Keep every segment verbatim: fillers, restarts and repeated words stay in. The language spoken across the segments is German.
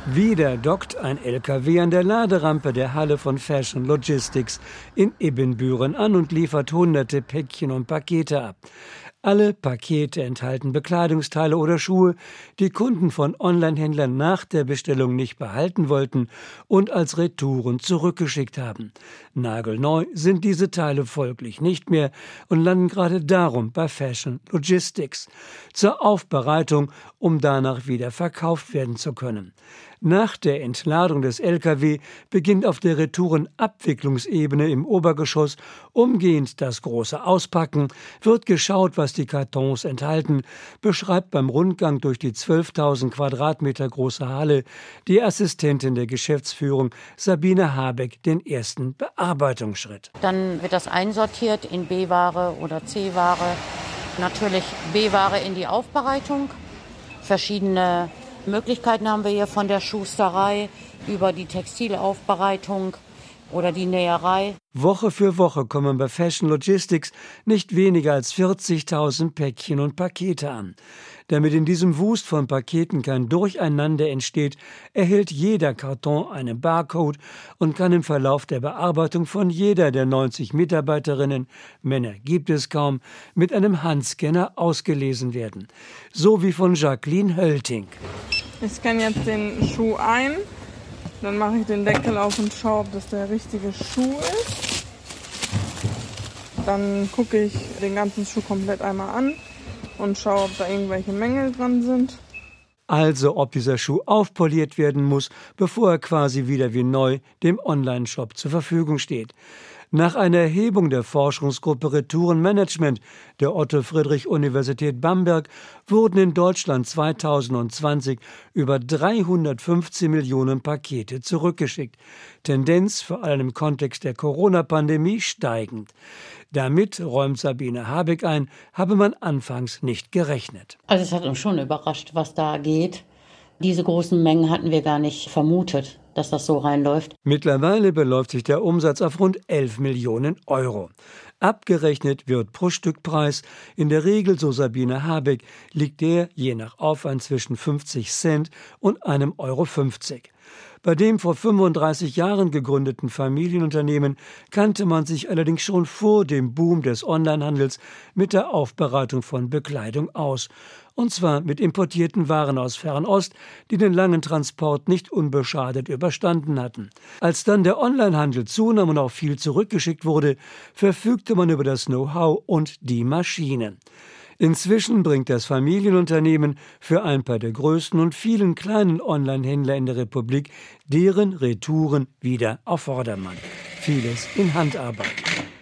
Wieder dockt ein L K W an der Laderampe der Halle von Fashion Logistics in Ibbenbüren an und liefert hunderte Päckchen und Pakete ab. Alle Pakete enthalten Bekleidungsteile oder Schuhe, die Kunden von Onlinehändlern nach der Bestellung nicht behalten wollten und als Retouren zurückgeschickt haben. Nagelneu sind diese Teile folglich nicht mehr und landen gerade darum bei Fashion Logistics zur Aufbereitung, um danach wieder verkauft werden zu können. Nach der Entladung des L K W beginnt auf der Retourenabwicklungsebene im Obergeschoss umgehend das große Auspacken, wird geschaut, was die Kartons enthalten, beschreibt beim Rundgang durch die zwölftausend Quadratmeter große Halle die Assistentin der Geschäftsführung Sabine Habeck den ersten Bearbeitungsschritt. Dann wird das einsortiert in B-Ware oder C-Ware, natürlich B-Ware in die Aufbereitung, verschiedene Möglichkeiten haben wir hier von der Schusterei über die Textilaufbereitung oder die Näherei. Woche für Woche kommen bei Fashion Logistics nicht weniger als vierzigtausend Päckchen und Pakete an. Damit in diesem Wust von Paketen kein Durcheinander entsteht, erhält jeder Karton einen Barcode und kann im Verlauf der Bearbeitung von jeder der neunzig Mitarbeiterinnen, Männer gibt es kaum, mit einem Handscanner ausgelesen werden. So wie von Jacqueline Hölting. Ich scanne jetzt den Schuh ein, dann mache ich den Deckel auf und schaue, ob das der richtige Schuh ist. Dann gucke ich den ganzen Schuh komplett einmal an und schaue, ob da irgendwelche Mängel dran sind. Also ob dieser Schuh aufpoliert werden muss, bevor er quasi wieder wie neu dem Onlineshop zur Verfügung steht. Nach einer Erhebung der Forschungsgruppe Retourenmanagement der Otto-Friedrich-Universität Bamberg wurden in Deutschland zweitausendzwanzig über dreihundertfünfzehn Millionen Pakete zurückgeschickt. Tendenz vor allem im Kontext der Corona-Pandemie steigend. Damit, räumt Sabine Habeck ein, habe man anfangs nicht gerechnet. Also es hat uns schon überrascht, was da geht. Diese großen Mengen hatten wir gar nicht vermutet, dass das so reinläuft. Mittlerweile beläuft sich der Umsatz auf rund elf Millionen Euro. Abgerechnet wird pro Stückpreis. In der Regel, so Sabine Habeck, liegt der je nach Aufwand zwischen fünfzig Cent und einem Euro fünfzig. Bei dem vor fünfunddreißig Jahren gegründeten Familienunternehmen kannte man sich allerdings schon vor dem Boom des Onlinehandels mit der Aufbereitung von Bekleidung aus. Und zwar mit importierten Waren aus Fernost, die den langen Transport nicht unbeschadet überstanden hatten. Als dann der Onlinehandel zunahm und auch viel zurückgeschickt wurde, verfügte man über das Know-how und die Maschinen. Inzwischen bringt das Familienunternehmen für ein paar der größten und vielen kleinen Onlinehändler in der Republik deren Retouren wieder auf Vordermann. Vieles in Handarbeit.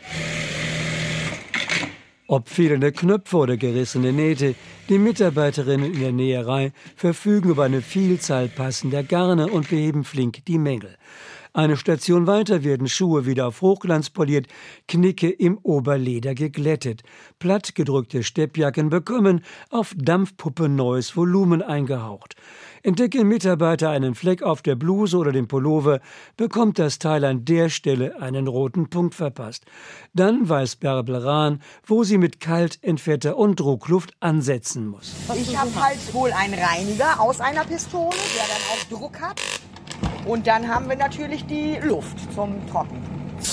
Ob fehlende Knöpfe oder gerissene Nähte, die Mitarbeiterinnen in der Näherei verfügen über eine Vielzahl passender Garne und beheben flink die Mängel. Eine Station weiter werden Schuhe wieder auf Hochglanz poliert, Knicke im Oberleder geglättet. Plattgedrückte Steppjacken bekommen auf Dampfpuppe neues Volumen eingehaucht. Entdecken Mitarbeiter einen Fleck auf der Bluse oder dem Pullover, bekommt das Teil an der Stelle einen roten Punkt verpasst. Dann weiß Bärbel Rahn, wo sie mit Kaltentfetter und Druckluft ansetzen muss. Ich habe halt wohl einen Reiniger aus einer Pistole, der dann auch Druck hat. Und dann haben wir natürlich die Luft zum Trocknen.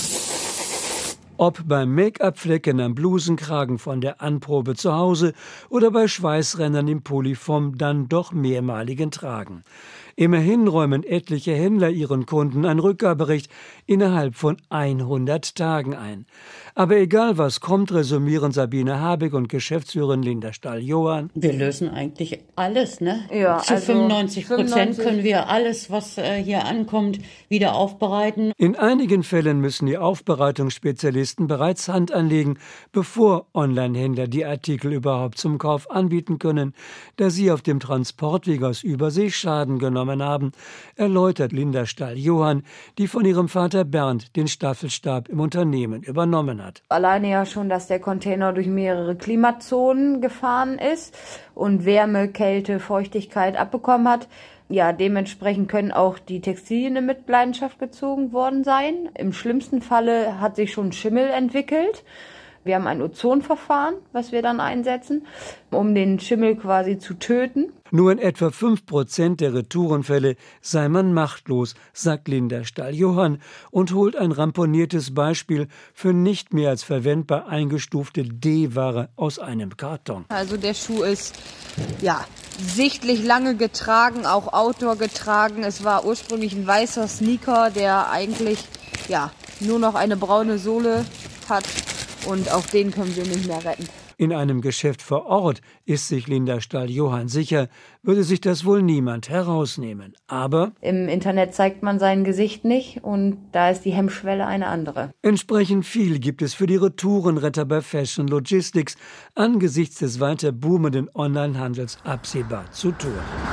Ob beim Make-up-Flecken am Blusenkragen von der Anprobe zu Hause oder bei Schweißrändern im Pulli vom dann doch mehrmaligen Tragen. Immerhin räumen etliche Händler ihren Kunden ein Rückgaberecht innerhalb von hundert Tagen ein. Aber egal was kommt, resümieren Sabine Habeck und Geschäftsführerin Linda Stahl-Johann. Wir lösen eigentlich alles, ne? Ja, Zu also fünfundneunzig Prozent können wir alles, was äh, hier ankommt, wieder aufbereiten. In einigen Fällen müssen die Aufbereitungsspezialisten bereits Hand anlegen, bevor Onlinehändler die Artikel überhaupt zum Kauf anbieten können, da sie auf dem Transportweg aus Übersee Schaden genommen haben, erläutert Linda Stahl-Johann, die von ihrem Vater Bernd den Staffelstab im Unternehmen übernommen hat. Alleine ja schon, dass der Container durch mehrere Klimazonen gefahren ist und Wärme, Kälte, Feuchtigkeit abbekommen hat. Ja, dementsprechend können auch die Textilien in Mitleidenschaft gezogen worden sein. Im schlimmsten Falle hat sich schon Schimmel entwickelt. Wir haben ein Ozonverfahren, was wir dann einsetzen, um den Schimmel quasi zu töten. Nur in etwa fünf Prozent der Retourenfälle sei man machtlos, sagt Linda Stahl-Johann und holt ein ramponiertes Beispiel für nicht mehr als verwendbar eingestufte D-Ware aus einem Karton. Also der Schuh ist ja sichtlich lange getragen, auch outdoor getragen. Es war ursprünglich ein weißer Sneaker, der eigentlich ja nur noch eine braune Sohle hat. Und auch den können wir nicht mehr retten. In einem Geschäft vor Ort ist sich Linda Stahl-Johann sicher, würde sich das wohl niemand herausnehmen. Aber im Internet zeigt man sein Gesicht nicht und da ist die Hemmschwelle eine andere. Entsprechend viel gibt es für die Retourenretter bei Fashion Logistics angesichts des weiter boomenden Onlinehandels absehbar zu tun.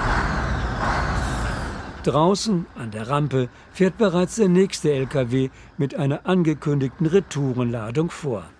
Draußen an der Rampe fährt bereits der nächste L K W mit einer angekündigten Retourenladung vor.